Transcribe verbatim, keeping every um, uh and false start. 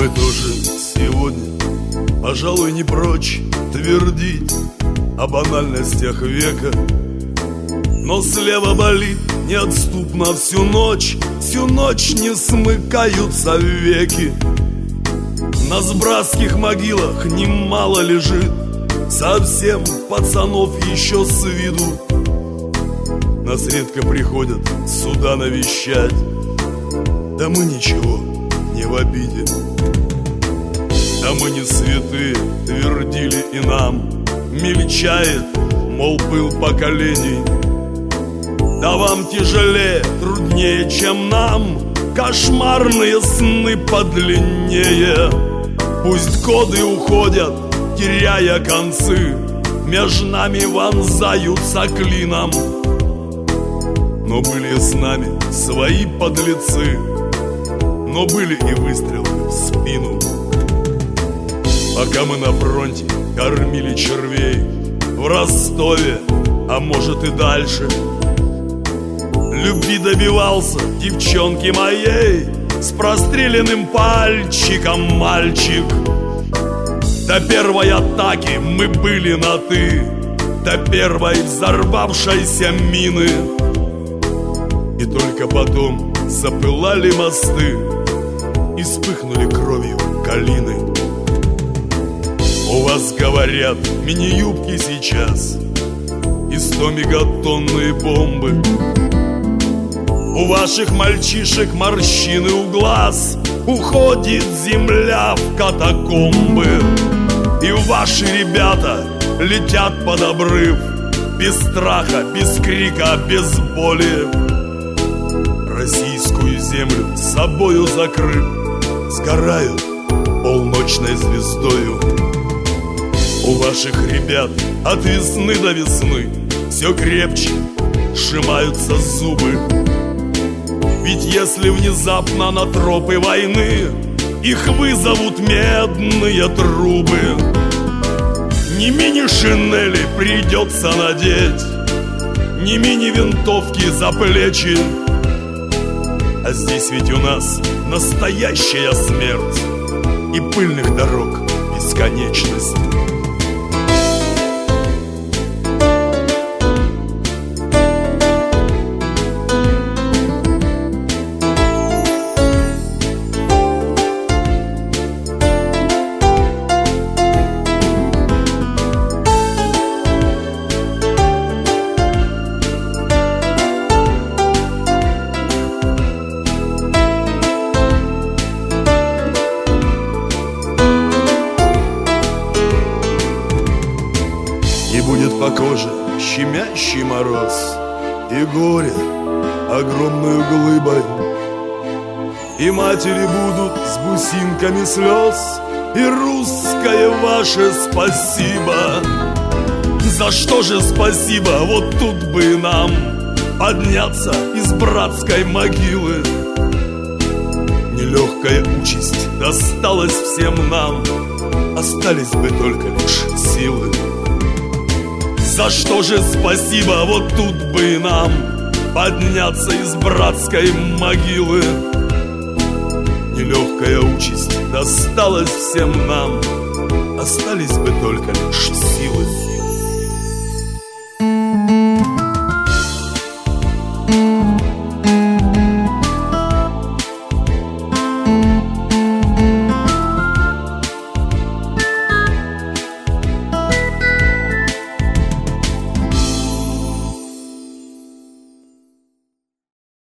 Мы тоже сегодня, пожалуй, не прочь твердить о банальностях века. Но слева болит неотступно всю ночь, всю ночь не смыкаются веки. На сбратских могилах немало лежит совсем пацанов еще с виду. Нас редко приходят сюда навещать, да мы ничего не в обиде. Да мы не святые, твердили и нам, мельчает, мол, пыл поколений. Да вам тяжелее, труднее, чем нам, кошмарные сны подлиннее. Пусть годы уходят, теряя концы, между нами вонзаются клином. Но были с нами свои подлецы, но были и выстрелы в спину. Пока мы на фронте кормили червей в Ростове, а может и дальше, любви добивался девчонки моей с простреленным пальчиком мальчик. До первой атаки мы были на «ты», до первой взорвавшейся мины. И только потом запылали мосты и вспыхнули кровью калины. У вас, говорят, мини-юбки сейчас и сто мегатонные бомбы. У ваших мальчишек морщины у глаз, уходит земля в катакомбы. И ваши ребята летят под обрыв, без страха, без крика, без боли. Российскую землю с собою закрыв, сгорают полночной звездою. У ваших ребят от весны до весны все крепче сжимаются зубы. Ведь если внезапно на тропы войны их вызовут медные трубы, не мини-шинели придется надеть, не мини-винтовки за плечи. А здесь ведь у нас настоящая смерть и пыльных дорог бесконечность. И будет по коже щемящий мороз, и горе огромную глыбой. И матери будут с бусинками слез, и русское ваше спасибо. За что же спасибо, вот тут бы нам подняться из братской могилы. Нелегкая участь досталась всем нам, остались бы только лишь силы. За что же спасибо, вот тут бы нам подняться из братской могилы. Нелегкая участь досталась всем нам, остались бы только лишь силы.